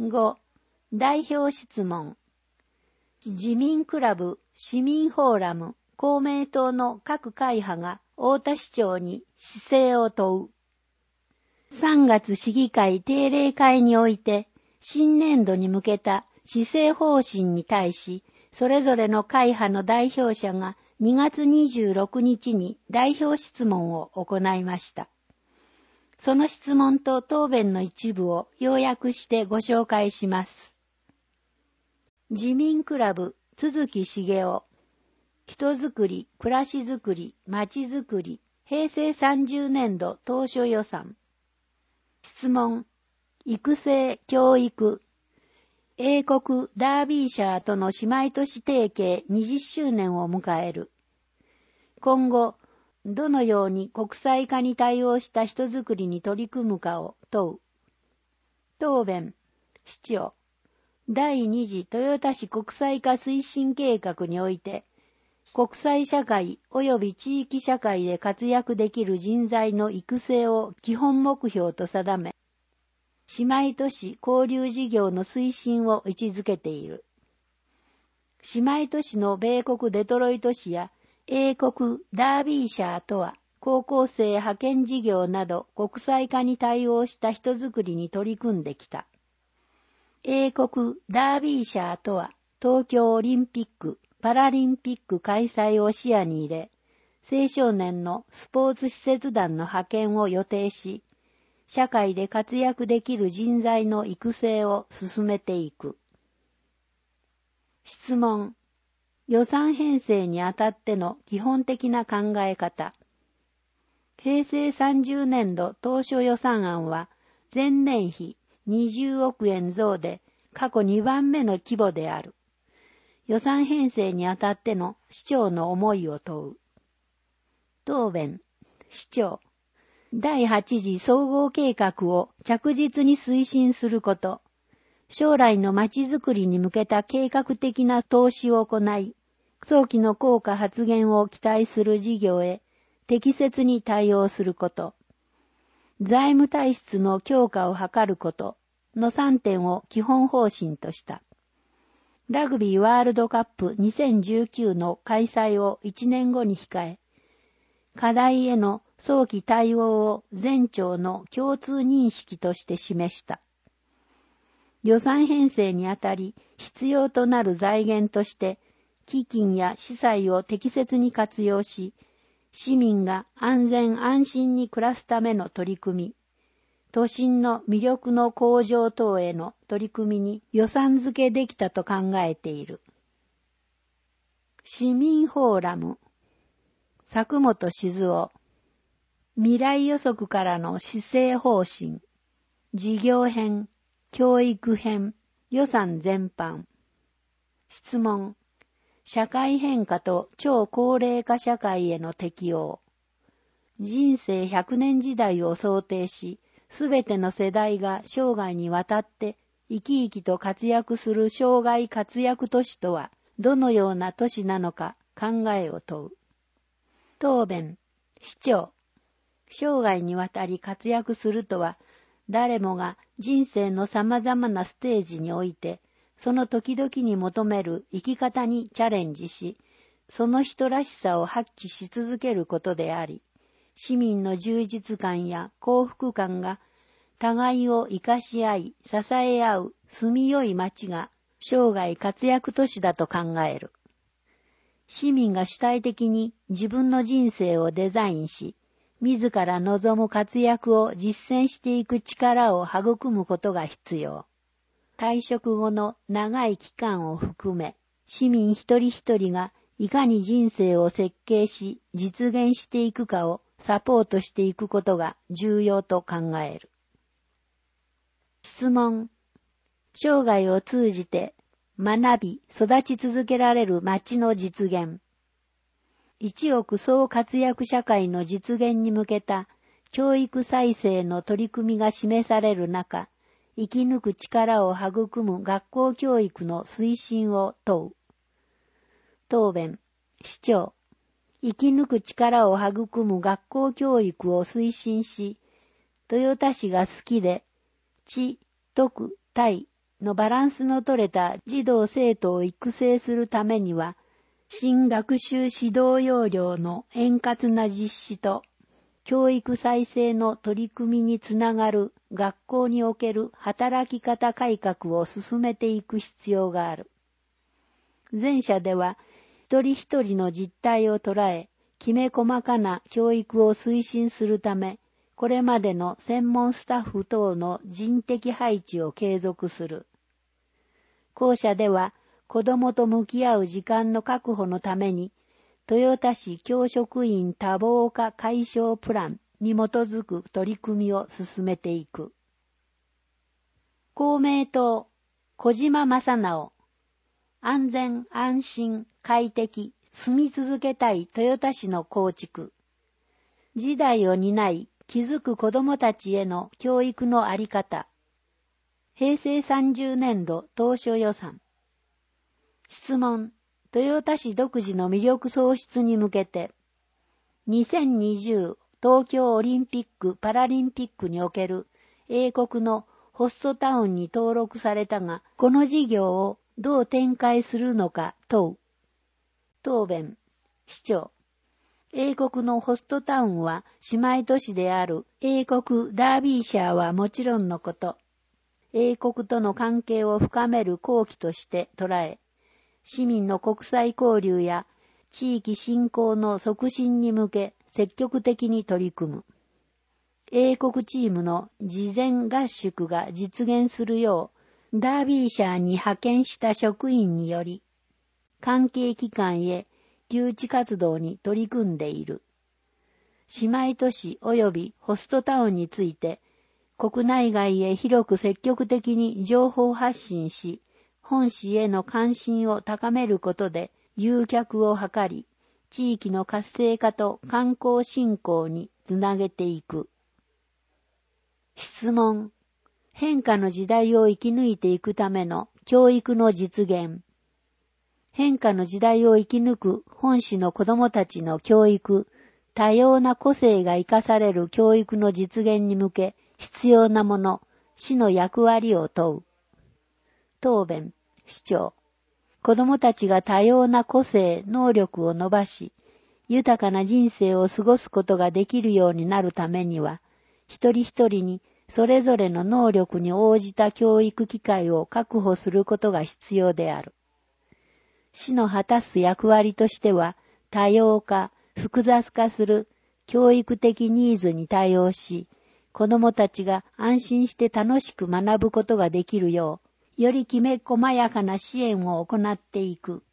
5、代表質問。自民クラブ、市民フォーラム、公明党の各会派が太田市長に姿勢を問う。3月市議会定例会において、新年度に向けた施政方針に対し、それぞれの会派の代表者が2月26日に代表質問を行いました。その質問と答弁の一部を要約してご紹介します。自民クラブ、都築茂雄。人づくり、暮らしづくり、まちづくり、平成30年度当初予算。質問、育成、教育。英国ダービーシャーとの姉妹都市提携20周年を迎える。今後、どのように国際化に対応した人づくりに取り組むかを問う。答弁、市長。第2次豊田市国際化推進計画において、国際社会及び地域社会で活躍できる人材の育成を基本目標と定め、姉妹都市交流事業の推進を位置づけている。姉妹都市の米国デトロイト市や英国ダービーシャーとは、高校生派遣事業など国際化に対応した人づくりに取り組んできた。英国ダービーシャーとは、東京オリンピック・パラリンピック開催を視野に入れ、青少年のスポーツ施設団の派遣を予定し、社会で活躍できる人材の育成を進めていく。質問。予算編成にあたっての基本的な考え方。平成30年度当初予算案は、前年比20億円増で過去2番目の規模である。予算編成にあたっての市長の思いを問う。答弁、市長。第8次総合計画を着実に推進すること。将来のまちづくりに向けた計画的な投資を行い、早期の効果発現を期待する事業へ適切に対応すること。財務体質の強化を図ることの3点を基本方針とした。ラグビーワールドカップ2019の開催を1年後に控え、課題への早期対応を全庁の共通認識として示した。予算編成にあたり必要となる財源として、基金や資産を適切に活用し、市民が安全安心に暮らすための取り組み、都心の魅力の向上等への取り組みに予算付けできたと考えている。市民フォーラム、佐久本静雄、未来予測からの施政方針、事業編、教育編、予算全般。質問。社会変化と超高齢化社会への適応。人生100年時代を想定し、すべての世代が生涯にわたって生き生きと活躍する生涯活躍都市とはどのような都市なのか考えを問う。答弁、市長。生涯にわたり活躍するとは、誰もが人生の様々なステージにおいて、その時々に求める生き方にチャレンジし、その人らしさを発揮し続けることであり、市民の充実感や幸福感が互いを生かし合い、支え合う住みよい街が生涯活躍都市だと考える。市民が主体的に自分の人生をデザインし、自ら望む活躍を実践していく力を育むことが必要。退職後の長い期間を含め、市民一人一人がいかに人生を設計し実現していくかをサポートしていくことが重要と考える。質問。生涯を通じて学び、育ち続けられる街の実現。一億総活躍社会の実現に向けた教育再生の取り組みが示される中、生き抜く力を育む学校教育の推進を問う。答弁、市長。生き抜く力を育む学校教育を推進し、豊田市が好きで、知、徳、体のバランスの取れた児童生徒を育成するためには、新学習指導要領の円滑な実施と、教育再生の取り組みにつながる学校における働き方改革を進めていく必要がある。前者では、一人一人の実態を捉え、きめ細かな教育を推進するため、これまでの専門スタッフ等の人的配置を継続する。後者では、子どもと向き合う時間の確保のために、豊田市教職員多忙化解消プランに基づく取り組みを進めていく。公明党、小島正直、安全安心快適住み続けたい豊田市の構築。時代を担い気づく子どもたちへの教育のあり方。平成30年度当初予算。質問。豊田市独自の魅力創出に向けて、2020東京オリンピック・パラリンピックにおける英国のホストタウンに登録されたが、この事業をどう展開するのか問う。答弁。市長。英国のホストタウンは姉妹都市である英国ダービーシャーはもちろんのこと、英国との関係を深める好機として捉え、市民の国際交流や地域振興の促進に向け積極的に取り組む。英国チームの事前合宿が実現するよう、ダービーシャーに派遣した職員により、関係機関へ誘致活動に取り組んでいる。姉妹都市及びホストタウンについて、国内外へ広く積極的に情報発信し、本市への関心を高めることで誘客を図り、地域の活性化と観光振興につなげていく。質問。変化の時代を生き抜いていくための教育の実現。変化の時代を生き抜く本市の子どもたちの教育、多様な個性が生かされる教育の実現に向け必要なもの、市の役割を問う。答弁。市長。子どもたちが多様な個性、能力を伸ばし、豊かな人生を過ごすことができるようになるためには、一人一人にそれぞれの能力に応じた教育機会を確保することが必要である。市の果たす役割としては、多様化、複雑化する教育的ニーズに対応し、子どもたちが安心して楽しく学ぶことができるよう、よりきめ細やかな支援を行っていく。